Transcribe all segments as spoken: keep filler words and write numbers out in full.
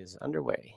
is underway.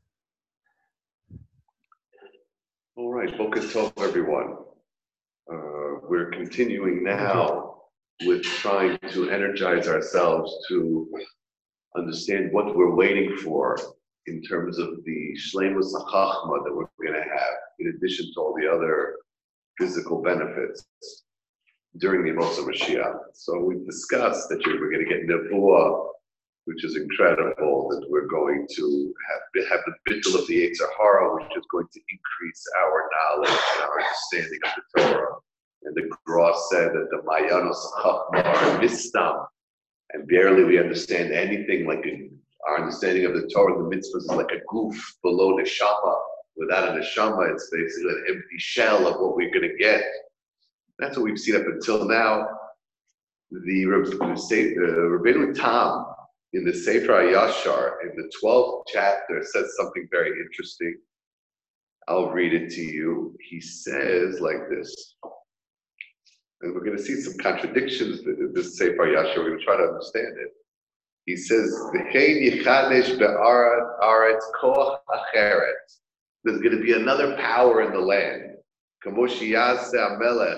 All right, Boker Tov, everyone. Uh, we're continuing now with trying to energize ourselves to understand what we're waiting for in terms of the Shleimus HaChachma that we're going to have, in addition to all the other physical benefits during the Yemos HaMashiach. So we've discussed that we're going to get Nevuah, which is incredible, that we're going to have, have the bittul of the Yetzer Hara, which is going to increase our knowledge and our understanding of the Torah. And the Gra said that the Mayanos Chachma are mistam, and barely we understand anything. Like a, our understanding of the Torah, the mitzvahs is like a goof below neshama. Without a neshama, it's basically an empty shell of what we're going to get. That's what we've seen up until now. The, the Rabbeinu Tam in the Sefer HaYashar, in the twelfth chapter, says something very interesting. I'll read it to you. He says like this, and we're going to see some contradictions in this Sefer HaYashar. We're going to try to understand it. He says, "V'chein yichadesh be'aretz koach acheret." There's going to be another power in the land. Kamo sheyaseh hamelech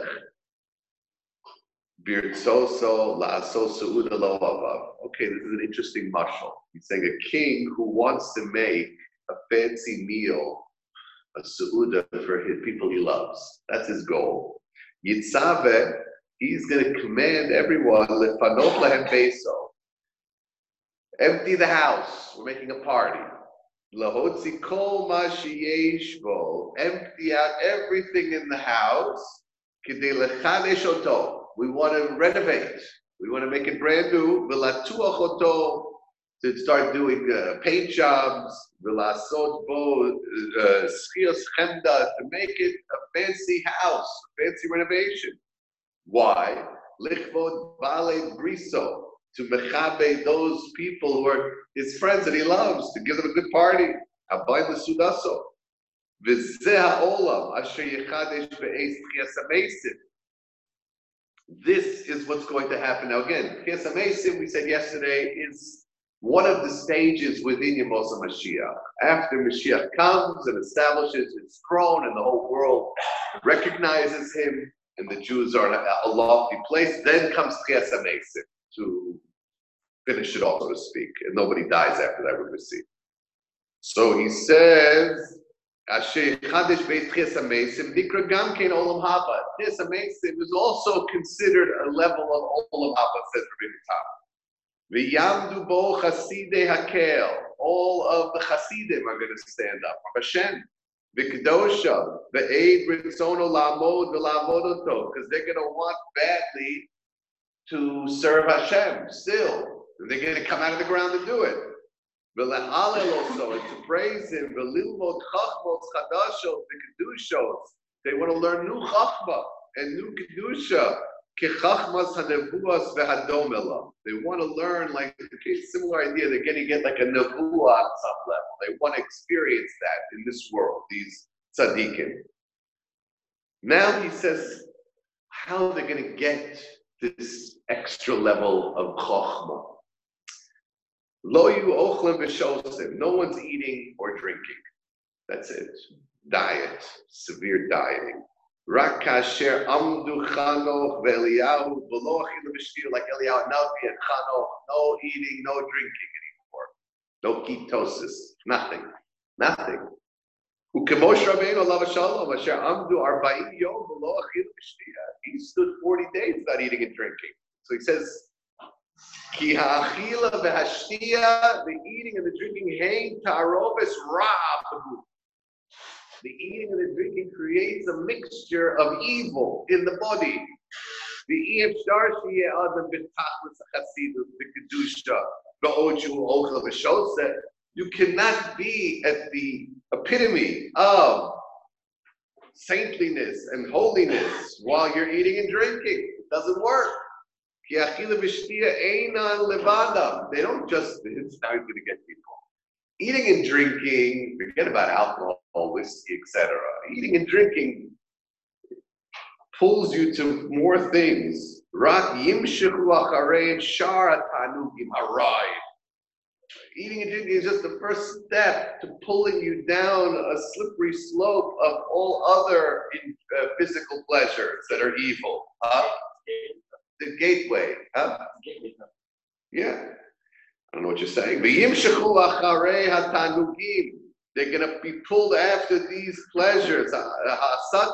birtzoso la'asos seuda lo avav. Okay, this is an interesting mashal. He's saying a king who wants to make a fancy meal, a seuda for his people he loves. That's his goal. Yitzaveh, he's going to command everyone, lefanot lahem beso. Empty the house. We're making a party. Lahotzi kol ma sheyesh bo. Empty out everything in the house. Kidei lechadesh oto. We want to renovate. We want to make it brand new. V'latuach oto. To start doing uh, paint jobs. V'lasot bo schios chemda. To make it a fancy house, a fancy renovation. Why? Lichvod bale briso. To mechabe those people who are his friends that he loves, to give them a good party. Abayim l'sudaso. V'zeh ha'olam asher yichadesh be'ez tchias ha'meisim. This is what's going to happen. Now again, tchias ha'meisim, we said yesterday, is one of the stages within Yemos HaMashiach. After Mashiach comes and establishes his throne and the whole world recognizes him and the Jews are in a lofty place, then comes tchias ha'meisim to finish it off, so to speak, and nobody dies after that, we're going to see. So he says, Asher Chadesh Beis Tchias HaMeisim, Dikra Gam Kein Olam Haba. Tchias HaMeisim is also considered a level of Olam Haba, says Rabbi Tam. V'yamdu bo Chasidei Hakel. All of the Chasidim are going to stand up. Hashem. V'kedosha. V'eid Ritzono La'amod V'la'amod Oto. Because they're going to want badly to serve Hashem still. They're going to come out of the ground and do it. Also, and to praise him. They want to learn new chachma and new kedusha. They want to learn like a similar idea. They're going to get like a nevuah on some level. They want to experience that in this world, these tzaddikim. Now he says how they're going to get this extra level of chachma. Lo yu ochlim v'shosim. No one's eating or drinking. That's it. Diet, severe dieting. Rak kasher amdu Chanoch ve'Eliyahu v'lo achilu v'shtir, like Eliyahu Navi and Chanoch. No eating, no drinking anymore. No ketosis. Nothing. Nothing. U'kemosh Rabbeinu alav shalom asher amdu arba'im yom v'lo achilu v'shtir. He stood forty days without eating and drinking. So he says, Ki ha'achila v'hashtia, the eating and the drinking, hein ta'arobes ra'ah. The eating and the drinking creates a mixture of evil in the body. The efshar sheyeh adam b'tachlis hasidus b'kedusha b'ochu ochel v'shoseh. You cannot be at the epitome of saintliness and holiness while you're eating and drinking. It doesn't work. They don't just, it's not going to get people. Eating and drinking, forget about alcohol, whiskey, et cetera. Eating and drinking pulls you to more things. Eating and drinking is just the first step to pulling you down a slippery slope of all other uh, physical pleasures that are evil. Huh? The gateway. Huh? Yeah. I don't know what you're saying. They're going to be pulled after these pleasures. All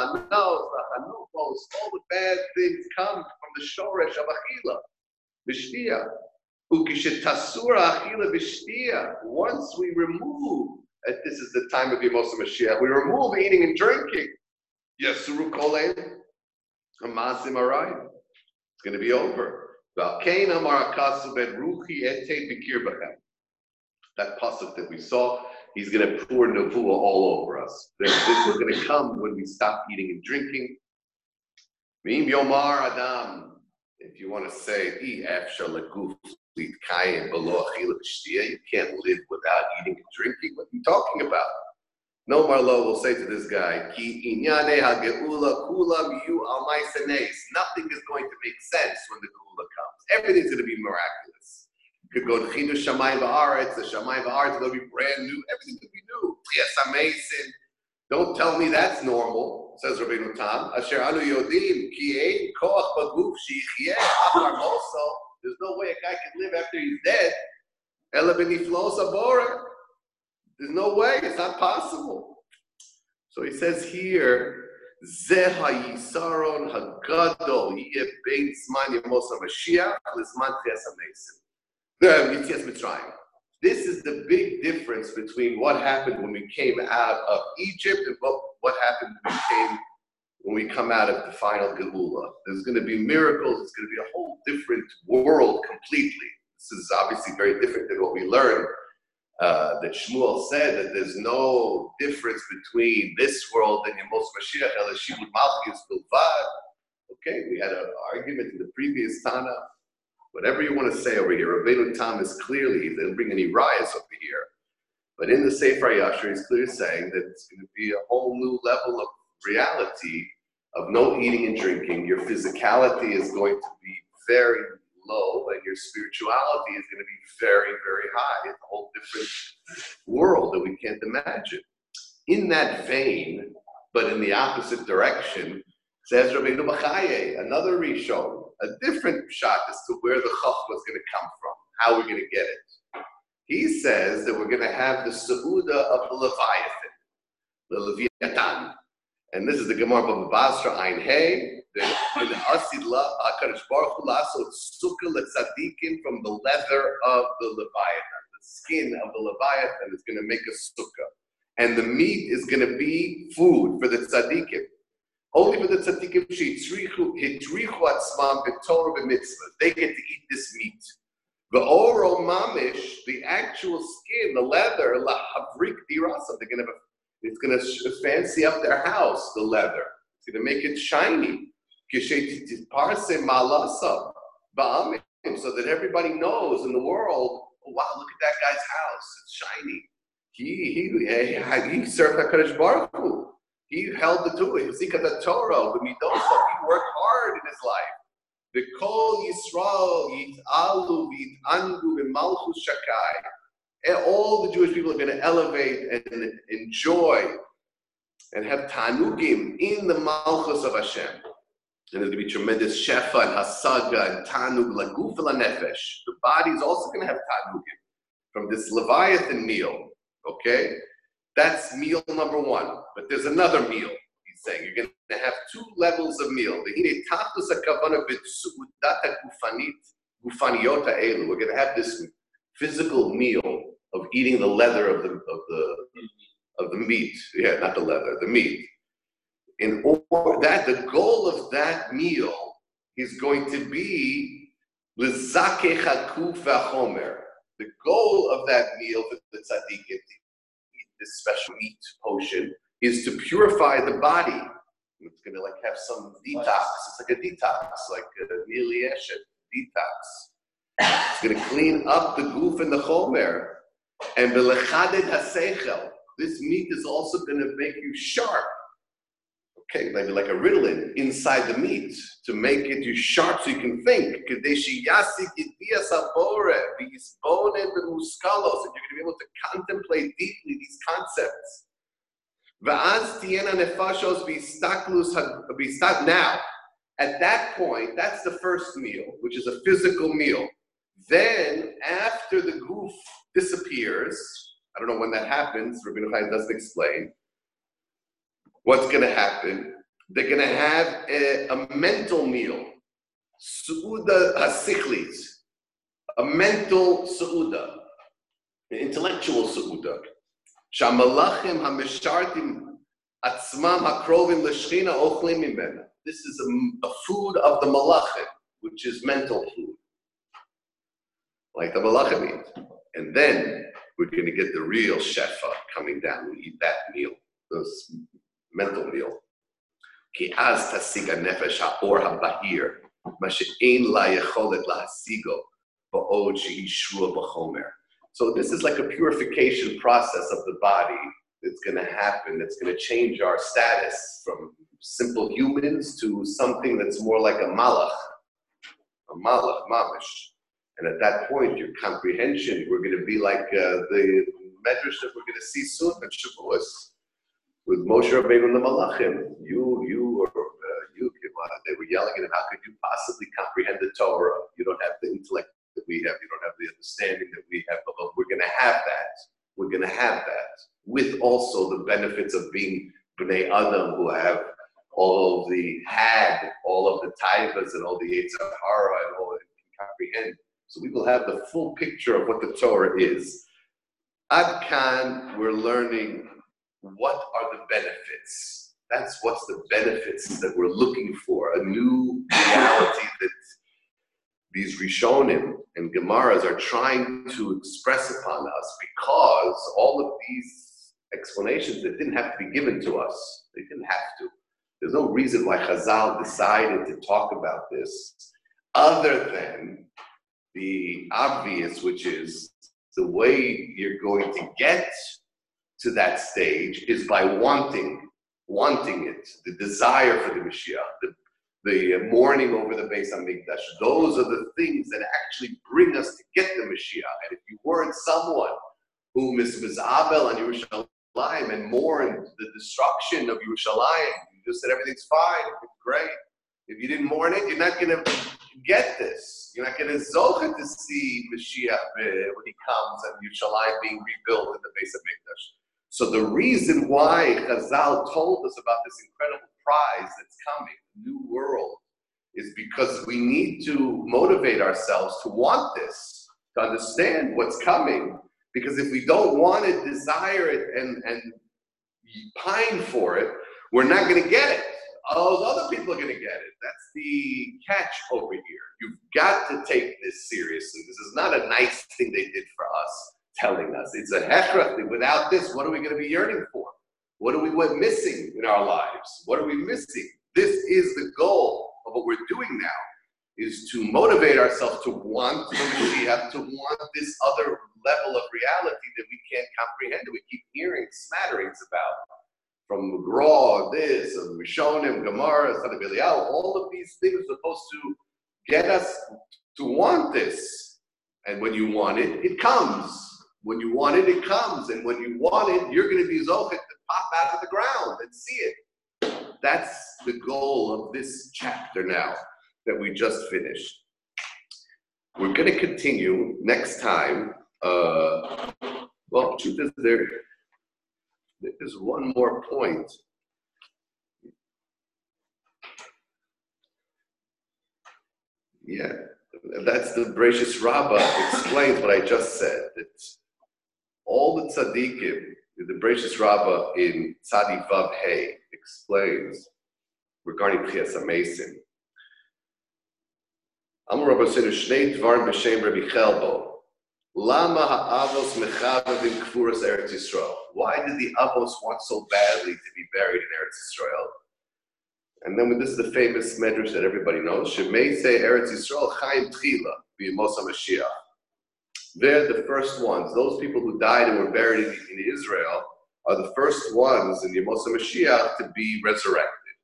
the bad things come from the shoresh of achila, b'shtia. Once we remove, and this is the time of Yemos Mashiach, we remove eating and drinking. Yasuru kolein, amasim arai. It's going to be over. That pasuk that we saw, he's going to pour nevuah all over us. This is going to come when we stop eating and drinking. If you want to say, you can't live without eating and drinking. What are you talking about? No Marlo will say to this guy, nothing is going to make sense when the Geula comes. Everything's going to be miraculous. You could go to Chinuch Shamayim Va'aretz, the Shamayim Va'aretz will be brand new. Everything could be new. Yes, amazing. Don't tell me that's normal, says Rabbeinu Tam. Asher anu yodim ki ein koach baguf sheyichyeh achar moso. There's no way a guy can live after he's dead. Ela b'niflos habora. There's no way. It's not possible. So he says here, Zeh hayisaron hagadol yeh bein zman yemos haMashiach lizman tchias hamesim. Yitzias Mitzrayim. This is the big difference between what happened when we came out of Egypt and what, what happened when we came when we come out of the final Geula. There's going to be miracles. It's going to be a whole different world completely. This is obviously very different than what we learned. Uh, that Shmuel said that there's no difference between this world and Yemos Mashiach Elishimud Malchus Bilvad. Okay, we had an argument in the previous Tana. Whatever you want to say over here, Rabbeinu Tam is clearly, he didn't bring any riots over here, but in the Sefer Yashar, he's clearly saying that it's going to be a whole new level of reality of no eating and drinking. Your physicality is going to be very low, and your spirituality is going to be very, very high. It's a whole different world that we can't imagine. In that vein, but in the opposite direction, says Rabbeinu Bachaye, another Rishon, a different shot as to where the Chachma is going to come from, how we're going to get it. He says that we're going to have the Seudah of the Leviathan, the Leviathan. And this is the Gemara Baba Basra Ein Hey, the Asidla, HaKadosh Baruch Hu Lasot Sukkah Letzadikim from the leather of the Leviathan. The skin of the Leviathan is going to make a sukkah. And the meat is going to be food for the tzadikim. Only for the tzaddikim shehitrichu atzmam b'torah b'mitzvah. They get to eat this meat. The oro mamish, the actual skin, the leather, lahavrik dirasa. They're gonna, it's gonna fancy up their house. The leather, it's gonna make it shiny. Kishetitparse malasa ba'amim, so that everybody knows in the world. Oh, wow, look at that guy's house. It's shiny. He he he, he served HaKadosh Baruch Hu. He held the Torah. He worked hard in his life. The Kol Yisrael Yit'alu V'Yit'angu B'Malchus Shakai. And all the Jewish people are going to elevate and enjoy and have Tanugim in the Malchus of Hashem. And there's going to be tremendous Shefa and Hasaga and Tanug Laguf Nefesh. The body is also going to have Tanugim from this Leviathan meal. Okay? That's meal number one. But there's another meal, he's saying. You're going to have two levels of meal. We're going to have this physical meal of eating the leather of the of the of the meat. Yeah, not the leather, the meat. In order that the goal of that meal is going to be l'zakeh hakuf v'chomer. The goal of that meal for the tzaddikim, this special meat potion, is to purify the body. It's going to like have some detox. It's like a detox, like a nilieshet detox. It's going to clean up the goof and the chomer. And belechaded hasechel. This meat is also going to make you sharp. okay, maybe like a Ritalin inside the meat to make it you sharp so you can think. And you're going to be able to contemplate deeply these concepts. Now, at that point, that's the first meal, which is a physical meal. Then, after the goof disappears, I don't know when that happens, Rabbi Yochanan doesn't explain, what's going to happen? They're going to have a, a mental meal, su'uda hasichlis, a mental su'uda, an intellectual su'uda. Shamalachim hamishartim atzmam hakrovim l'shchina ochlim mimena. This is a, a food of the malachim, which is mental food, like the malachim eat. And then we're going to get the real shefa coming down. We eat that meal, this mental meal. Ki az tasiga nefesh ha'or ha'bahir, ma she'ein la yecholet lahasigo ba'od shehi shua b'chomer. So this is like a purification process of the body that's going to happen. That's going to change our status from simple humans to something that's more like a malach, a malach, mamish. And at that point, your comprehension, we're going to be like uh, the medrash that we're going to see soon at Shavuos with Moshe Rabbeinu and the Malachim. You, you, or uh, you, they were yelling at him, how could you possibly comprehend the Torah? You don't have the intellect that we have. You don't have the understanding that we have. But we're going to have that. We're going to have that with also the benefits of being Bnei Adam, who have all of the had, all of the taivas and all the Yetzer Hara and all that can comprehend. So we will have the full picture of what the Torah is. Ad Kan, we're learning what are the benefits. That's what's the benefits that we're looking for. A new reality that these Rishonim and Gemaras are trying to express upon us, because all of these explanations that didn't have to be given to us, they didn't have to. There's no reason why Chazal decided to talk about this other than the obvious, which is the way you're going to get to that stage is by wanting, wanting it, the desire for the Mashiach, the, the mourning over the Beis HaMikdash. Those are the things that actually bring us to get the Mashiach. And if you weren't someone who misabel on Yerushalayim and mourned the destruction of Yerushalayim, you just said everything's fine, it's great. If you didn't mourn it, you're not going to get this. You're not going to zocha to see Mashiach uh, when he comes and Yerushalayim being rebuilt in the Beis HaMikdash. So the reason why Chazal told us about this incredible prize that's coming, the new world, is because we need to motivate ourselves to want this, to understand what's coming. Because if we don't want it, desire it, and, and pine for it, we're not going to get it. All those other people are going to get it. That's the catch over here. You've got to take this seriously. This is not a nice thing they did for us, telling us. It's a hechrach. Without this, what are we going to be yearning for? What are we missing in our lives? What are we missing? This is the goal of what we're doing now, is to motivate ourselves to want the Mashiach, to want this other level of reality that we can't comprehend, that we keep hearing smatterings about. From McGraw, this, and Rishonim, Gemara, Sanhedrin, Eliyahu, all of these things are supposed to get us to want this. And when you want it, it comes. When you want it, it comes. And when you want it, you're going to be zochet to pop out of the ground and see it. That's the goal of this chapter now that we just finished. We're going to continue next time. Uh, well, truth is there. There's one more point. Yeah, that's the Bereshis Rabbah explains what I just said. That all the tzaddikim, the Bereshis Rabbah in Tzadi Vav Hey explains regarding Tchias HaMesim. Amar Rabbi Sinu Shnei Dvarim b'Shem Rabbi Chelbo. Lama ha'avos mechavavim kfuras Eretz Yisrael. Why did the avos want so badly to be buried in Eretz Yisrael? And then this is the famous medrash that everybody knows. Shemei say Eretz Yisrael chaim tchila b'Yemos HaMashiach. They're the first ones. Those people who died and were buried in, in Israel are the first ones in Yemos HaMashiach to be resurrected.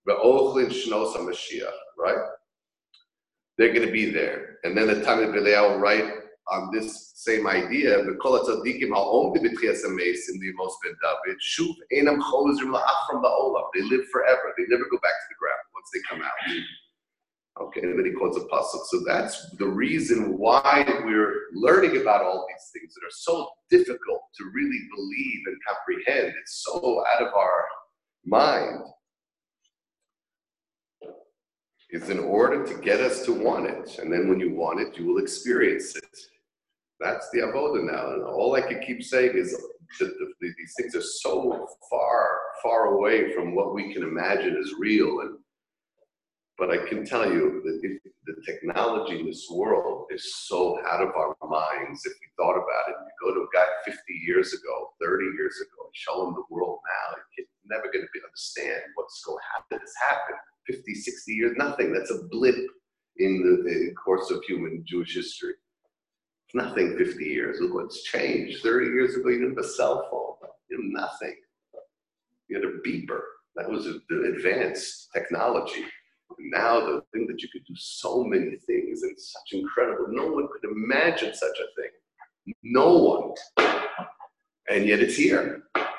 Ve'ochlin shnos HaMashiach, right? They're going to be there. And then the Talmud Belial will write on this same idea, V'kol hatzadikim ha'omdim b'tchias hameis in the Amos ben David, shuv einam chozrim la'ach from ba'olam. They live forever. They never go back to the ground once they come out. Okay, and then he quotes a pasuk. So that's the reason why we're learning about all these things that are so difficult to really believe and comprehend. It's so out of our mind. It's in order to get us to want it. And then when you want it, you will experience it. That's the avoda now. And all I can keep saying is that the, the, these things are so far, far away from what we can imagine as real. And But I can tell you that if the technology in this world is so out of our minds, if we thought about it, you go to a guy fifty years ago, thirty years ago, and show him the world now, he's never going to be, understand what's going to happen. It's happened. fifty, sixty years, nothing. That's a blip in the, the course of human Jewish history. It's nothing fifty years. Look what's changed. thirty years ago, you didn't have a cell phone. You had nothing. You had a beeper. That was a, the advanced technology. Now the thing that you could do so many things and such incredible, no one could imagine such a thing. No one. And yet it's here.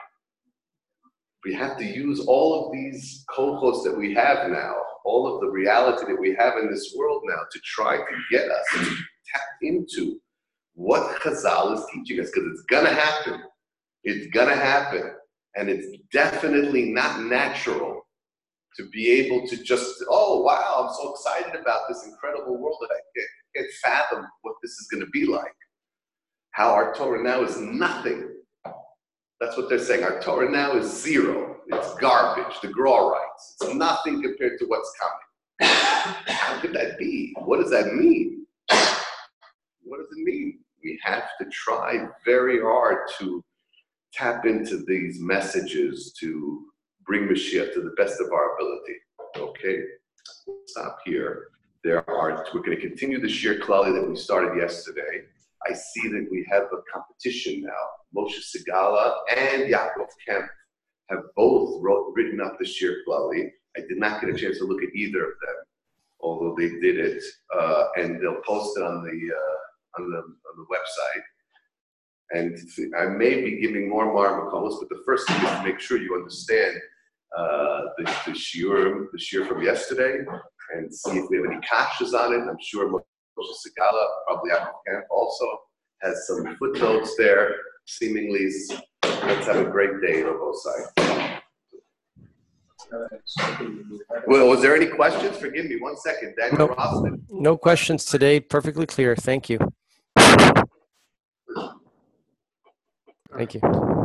We have to use all of these kohos that we have now, all of the reality that we have in this world now to try to get us to tap into what Chazal is teaching us, because it's gonna happen. It's gonna happen. And it's definitely not natural to be able to just, oh, wow, I'm so excited about this incredible world that I can't, can't fathom what this is going to be like. How our Torah now is nothing. That's what they're saying. Our Torah now is zero. It's garbage, the Gra writes. It's nothing compared to what's coming. How could that be? What does that mean? What does it mean? We have to try very hard to tap into these messages, to bring Mashiach to the best of our ability. Okay, we'll stop here. There are, we're going to continue the Shir Klali that we started yesterday. I see that we have a competition now. Moshe Sigala and Yaakov Kemp have both wrote, written up the Shir Klali. I did not get a chance to look at either of them, although they did it, uh, and they'll post it on the uh, on the on the website. And I may be giving more marmakos, but the first thing is to make sure you understand uh, the, the shiur, the shiur from yesterday, and see if we have any kashas on it. And I'm sure Moshe Sigala, probably Yaakov Kemp, also has some footnotes there. Seemingly, let's have a great day on both sides. Well, was there any questions? Forgive me, one second. Daniel no, Rossman. No questions today. Perfectly clear. Thank you. Thank you.